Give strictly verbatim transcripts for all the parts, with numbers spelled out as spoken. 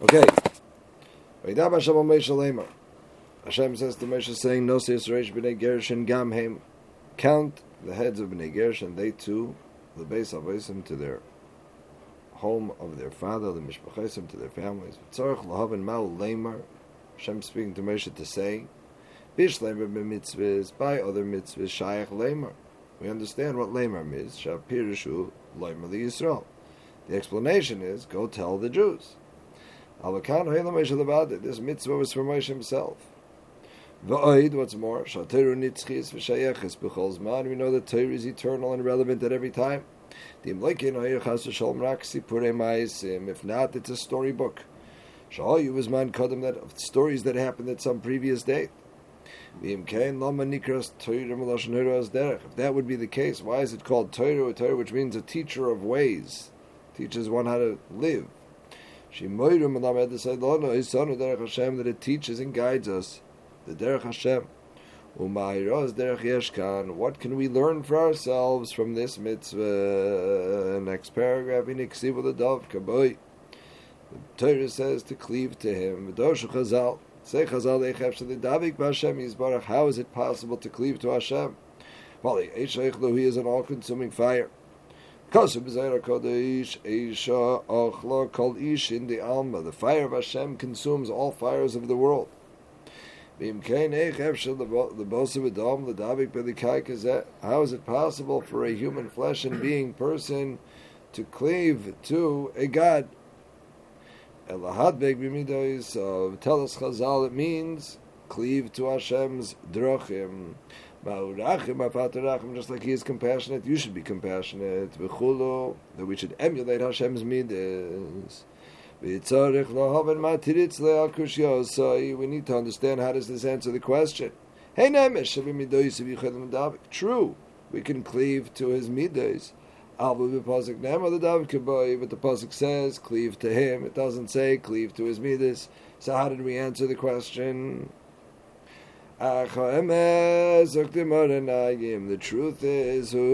Okay. Hashem says to Moshe, saying, "No Yisrael b'nei Gershon gamhem." Count the heads of b'nei Gershon, they too, the beis avosim, to their home of their father, the mishpachesim, to their families. Tzarich lahavin ma'u leimar. Hashem speaking to Moshe to say, "Bish leimar b'mitzvahs, by other mitzvahs shayach leimar." We understand what leimar means. Shapirishu leimar the Yisrael. The explanation is, go tell the Jews. This mitzvah was for Moshe himself. What's more, we know that Torah is eternal and relevant at every time. If not, it's a storybook. That of stories that happened at some previous date. If that would be the case, why is it called Torah? Torah, which means a teacher of ways, teaches one how to live. That it teaches and guides us. The Derech Hashem. What can we learn for ourselves from this mitzvah? Next paragraph, the Torah says to cleave to Him. Say Chazal, how is it possible to cleave to Hashem? He is an all-consuming fire. The fire of Hashem consumes all fires of the world. How is it possible for a human flesh and being person to cleave to a God? So tell us Chazal, it means cleave to Hashem's drachim. Just like He is compassionate, you should be compassionate. That we should emulate Hashem's midas. We need to understand, how does this answer the question? True, we can cleave to His midas. But the pasuk says cleave to Him. It doesn't say cleave to His midas. So how did we answer the question? The truth is, the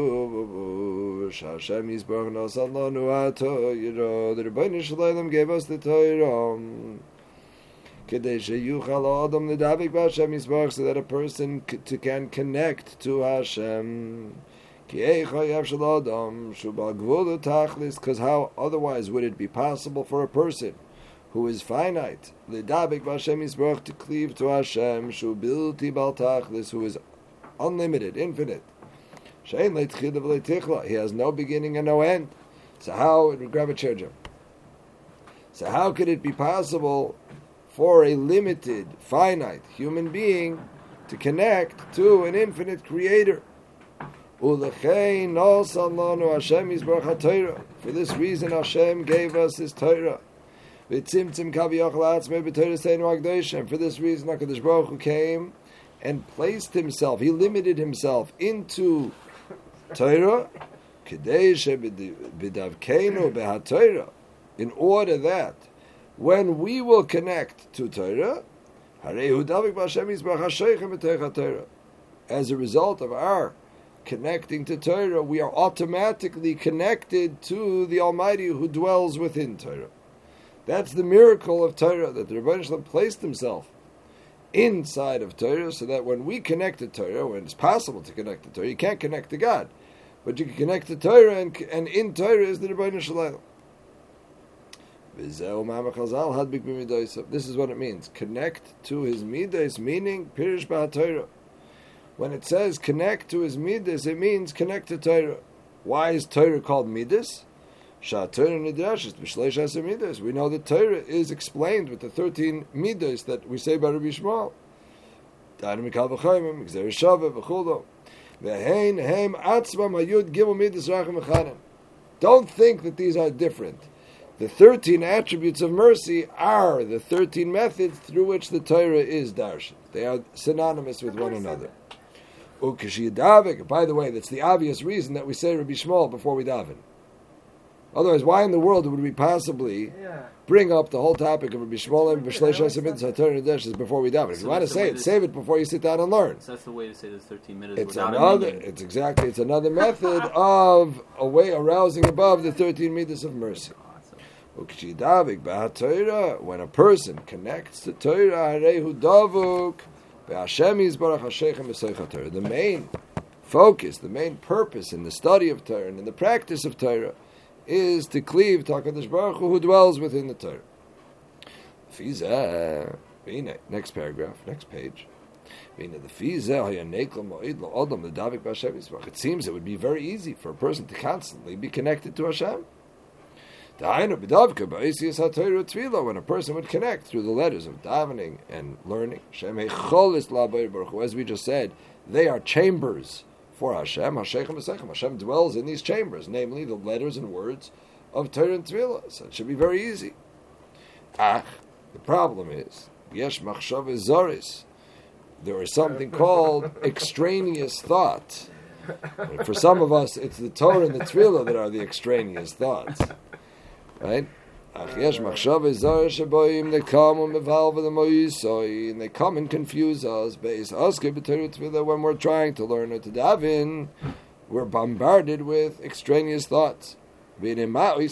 Rebbeinu Shalom gave us the Torah so that a person can connect to Hashem. Because how otherwise would it be possible for a person who is finite, to cleave to Hashem, who is unlimited, infinite. He has no beginning and no end. So how, grab a chair, Jim. So how could it be possible for a limited, finite human being to connect to an infinite creator? For this reason Hashem gave us His Torah. For this reason, HaKadosh Baruch Hu came and placed Himself, He limited Himself into Torah, in order that when we will connect to Torah, as a result of our connecting to Torah, we are automatically connected to the Almighty who dwells within Torah. That's the miracle of Torah, that the Rebbeinu Shalom placed Himself inside of Torah, so that when we connect to Torah, when it's possible to connect to Torah, you can't connect to God, but you can connect to Torah, and, and in Torah is the Rebbeinu Shalom. This is what it means. Connect to His midas, meaning Pirish B'HaTorah. When it says connect to His midas, it means connect to Torah. Why is Torah called midas? We know that Torah is explained with the thirteen midas that we say by Rabbi Shmuel. Don't think that these are different. The thirteen attributes of mercy are the thirteen methods through which the Torah is darshan. They are synonymous with one another. By the way, that's the obvious reason that we say Rabbi Shmuel before we daven. Otherwise, why in the world would we possibly yeah. bring up the whole topic of Rabbi Shmuel and B'Shleish HaSemidas HaTorah Nedeshes before we daven? If so you want to say it, to save it before you sit down and learn. So that's the way to say there's thirteen minutes. It's another. It's exactly. It's another method of a way arousing above the thirteen midas of mercy. When a person connects to Torah, the main focus, the main purpose in the study of Torah and in the practice of Torah is to cleave to HaKadosh Baruch Hu, who dwells within the Torah. Next paragraph, next page. It seems it would be very easy for a person to constantly be connected to Hashem. When a person would connect through the letters of davening and learning, as we just said, they are chambers for Hashem. Hashem dwells in these chambers, namely the letters and words of Torah and Tefillah. So it should be very easy. Ah, the problem is, yesh machshava zoris. There is something called extraneous thought. And for some of us, it's the Torah and the Tefillah that are the extraneous thoughts. Right? They come and they come and confuse us. When we're trying to learn or to daven, we're bombarded with extraneous thoughts. What are we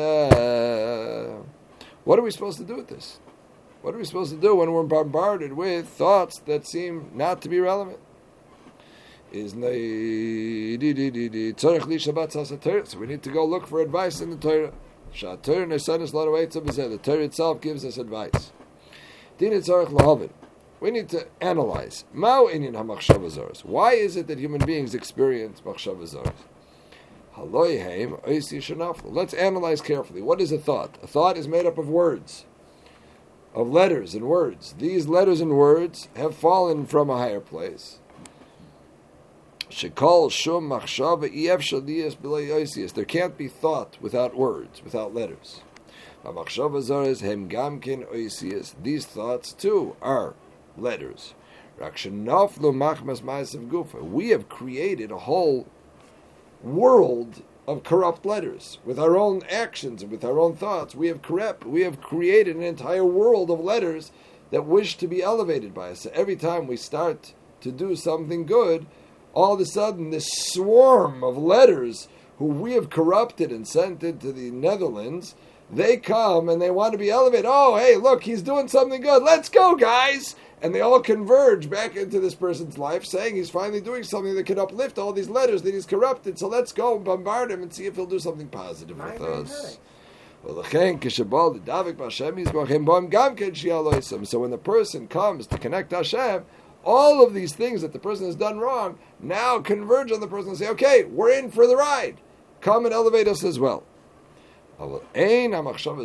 supposed to do with this? What are we supposed to do when we're bombarded with thoughts that seem not to be relevant? Is so we need to go look for advice in the Torah. The Torah itself gives us advice. We need to analyze. Why is it that human beings experience machshava zoros? Let's analyze carefully. What is a thought? A thought is made up of words, of letters and words. These letters and words have fallen from a higher place. There can't be thought without words, without letters. These thoughts too are letters. We have created a whole world of corrupt letters with our own actions and with our own thoughts. We have corrupt. We have created an entire world of letters that wish to be elevated by us. So every time we start to do something good, all of a sudden this swarm of letters who we have corrupted and sent into the Netherlands, they come and they want to be elevated. Oh, hey, look, he's doing something good. Let's go, guys. And they all converge back into this person's life, saying he's finally doing something that can uplift all these letters that he's corrupted. So let's go and bombard him and see if he'll do something positive with us. So when the person comes to connect Hashem, all of these things that the person has done wrong now converge on the person and say, okay, we're in for the ride. Come and elevate us as well. There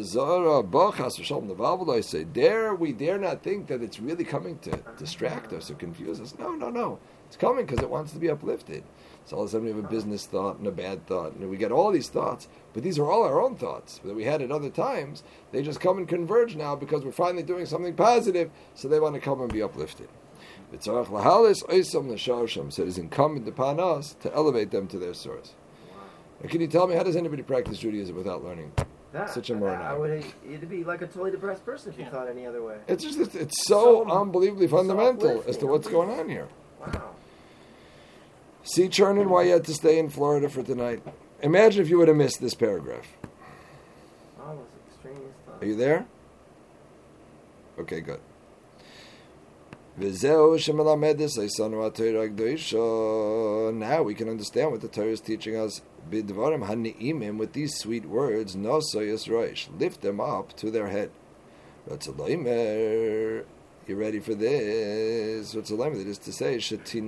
we dare not think that it's really coming to distract us or confuse us. No, no, no. It's coming because it wants to be uplifted. So all of a sudden we have a business thought and a bad thought, and we get all these thoughts, but these are all our own thoughts that we had at other times. They just come and converge now because we're finally doing something positive, so they want to come and be uplifted. So it is incumbent upon us to elevate them to their source. Now, can you tell me, how does anybody practice Judaism without learning that, such a moron? I would, it'd be like a totally depressed person if you thought any other way. It's just, it's, it's so, so unbelievably fundamental as to what's going on here. Wow. See, Chernin, why you had to stay in Florida for tonight. Imagine if you would have missed this paragraph. Oh, those extraneous thoughts. Are you there? Okay, good. Now we can understand what the Torah is teaching us. With these sweet words, lift them up to their head. You ready for this? What's the limit? It is to say,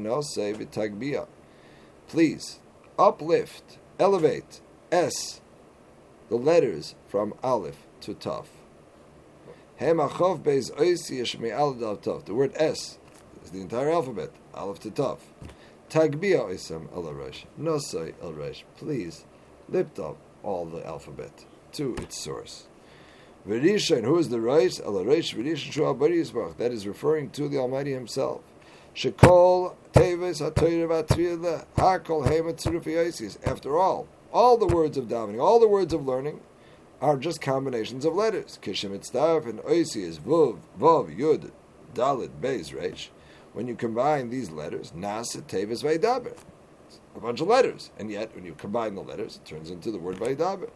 please uplift, elevate, S, the letters from Aleph to Tav. The word S is the entire alphabet, Aleph to Tav. Tagbia isam el Rosh, nosai el Rosh. Please lift up all the alphabet to its source. V'rishon, who is the Rosh? El Rosh v'rishon shu abari yisbach. That is referring to the Almighty Himself. Shekol teves ha'toyre v'atzvila hakol hemet tzirufi yosis. After all, all the words of davening, all the words of learning, are just combinations of letters. Kishem itztaf and oisi is vuv, vav, yud, dalit, beis, resh. When you combine these letters, nasa, teves, vaydaber. A bunch of letters. And yet, when you combine the letters, it turns into the word vaydaber.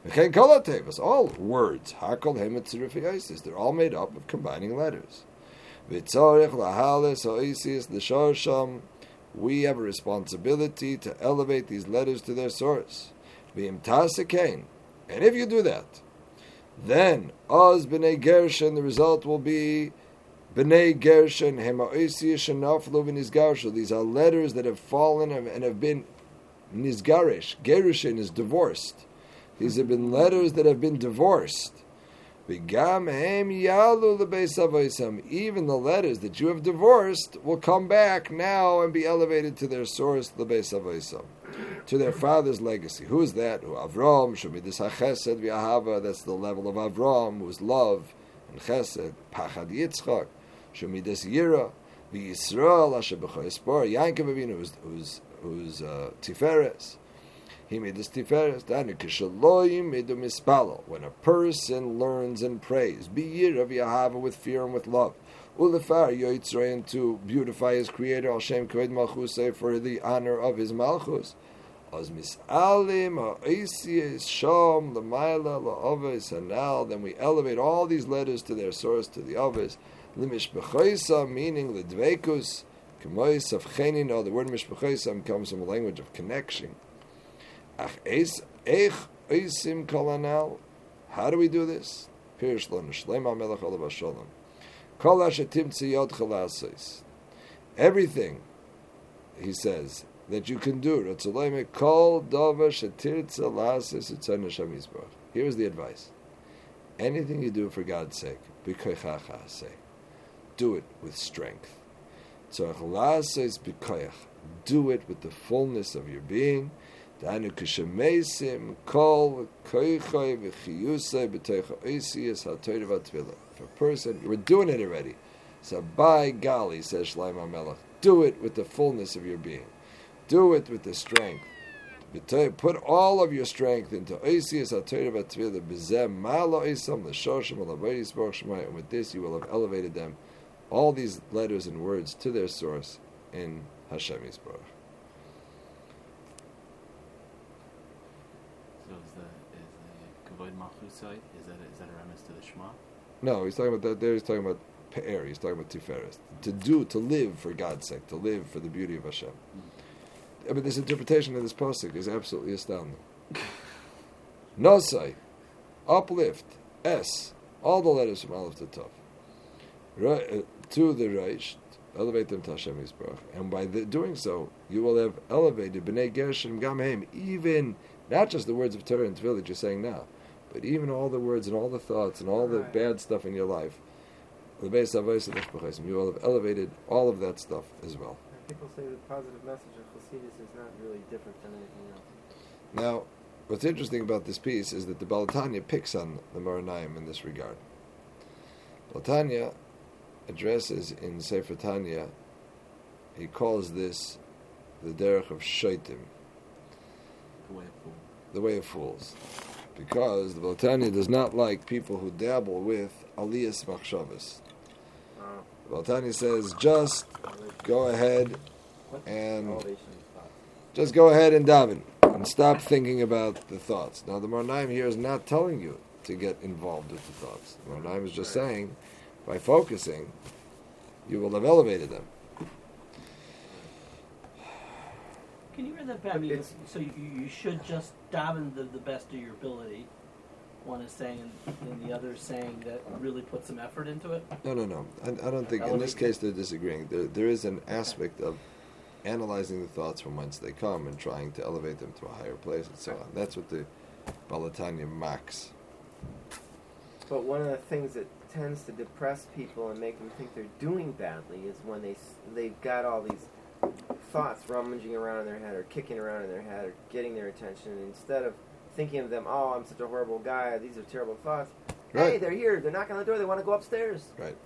V'chein kol hatevos, all words, hakol hem etzirufiyaisis, they're all made up of combining letters. V'tzorich lahalis ha'oisis l'shorsham, we have a responsibility to elevate these letters to their source. V'im tasekein, and if you do that, then oz b'nei Gershon, the result will be b'nei Gershon hema'oisiyah shenaflu v'nizgarshu. These are letters that have fallen and have been nizgarish. Gerushin is divorced. These have been letters that have been divorced. V'gam hem yalu l'beis avoisam. Even the letters that you have divorced will come back now and be elevated to their source, l'beis avoisam, to their father's legacy. Who is that? Who Avram, Shemidis HaChesed v'Ahava, that's the level of Avram, who's love and Chesed, Pachad Yitzchak, Shemidis Yira, v'Yisrael, Asher B'choi Spor, Yankov Avinu, who's, who's, who's uh, Tiferes. He made this Tiferes, Danu Kishaloyim Midu Mispalo, when a person learns and prays, B'Yira v'Ahava, with fear and with love. Ulefar Yoitzrayin, to beautify his creator, Al Shem Kavod Malchusay, for the honor of his Malchus. As misalim ha'oisiyas sham l'mayla la'aves hanal. Then we elevate all these letters to their source, to the aves. L'mishbechoisa, meaning l'dveikus. K'mois of chenino. The word mishbechoisa comes from a language of connection. Ach eich oisim kol hanal. How do we do this? Pirish lo nishleim ha'melech olav ha'sholem. Kol hashetim tziyot chalasos. Everything, he says, that you can do. Here's the advice. Anything you do for God's sake, do it with strength. Do it with the fullness of your being. If a person, you were doing it already. So by golly, says Shlomo HaMelech, do it with the fullness of your being. Do it with the strength. Put all of your strength into Oisiyas HaTorah VaTefillah B'zeh Ma'alo Isam L'Shoshim L'Avodas Baruch Shemayim. And with this, you will have elevated them, all these letters and words, to their source in Hashem Yisborach. So is the is the Kavod Malchusai, is that is that a reference to the Shema? No, he's talking about that. There, he's talking about Pe'er. He's talking about Tiferes. To do, to live for God's sake, to live for the beauty of Hashem. Mm-hmm. I mean, this interpretation of this pasuk is absolutely astounding. Nosai, uplift, S, all the letters from Aleph to Tov, right, uh, to the Reish, elevate them to Hashem Yisbarach, and by the, doing so, you will have elevated B'nai Gershon Gamheim, even not just the words of Torah and Tefillah that you're saying now, but even all the words and all the thoughts and all the right. bad stuff in your life. You will have elevated all of that stuff as well. People say the positive message of Chassidus is not really different than anything else. Now, what's interesting about this piece is that the Baal Tanya picks on the Moranayim in this regard. Baal Tanya addresses in Sefer Tanya, he calls this the derech of shaitim, the way of fools. The way of fools, because the Baal Tanya does not like people who dabble with aliyas machshavas. Baal Tanya says, just go ahead and just go ahead and daven and stop thinking about the thoughts. Now, the Moranayim here is not telling you to get involved with the thoughts. The Moranayim is just saying, by focusing, you will have elevated them. Can you read that back? I mean, so you, you should just daven the, the best of your ability. One is saying, and the other is saying that really put some effort into it? No, no, no. I, I don't think, in this case, they're disagreeing. There, there is an aspect of analyzing the thoughts from whence they come and trying to elevate them to a higher place and so on. That's what the Baal Tanya mocks. But one of the things that tends to depress people and make them think they're doing badly is when they, they've got all these thoughts rummaging around in their head or kicking around in their head or getting their attention, and instead of thinking of them, oh, I'm such a horrible guy, these are terrible thoughts. Right. Hey, they're here, they're knocking on the door, they want to go upstairs. Right.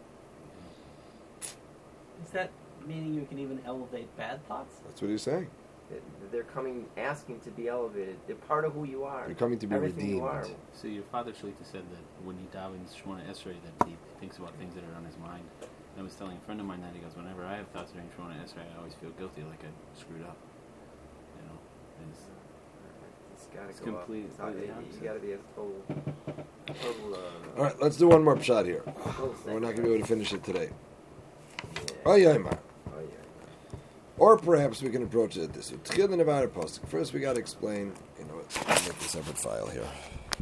Is that meaning you can even elevate bad thoughts? That's what he's saying. They're coming, asking to be elevated. They're part of who you are. You're coming to be Everything redeemed. You are. So your father Shalita said that when he davens Shemona Esrei, that he thinks about things that are on his mind. And I was telling a friend of mine that he goes, whenever I have thoughts during Shemona Esrei, I always feel guilty, like I screwed up. You know, it's, gotta It's go up. complete- It's not- completely you, you opposite. gotta be a total, total. Uh, All right, let's do one more pshot here. total We're not going to be able to finish it today. Yeah. Oh, yeah, man. Oh yeah. Or perhaps we can approach it this way. Tchil and Nevada Postic. First, we got to explain. You know what? I'll make a separate file here.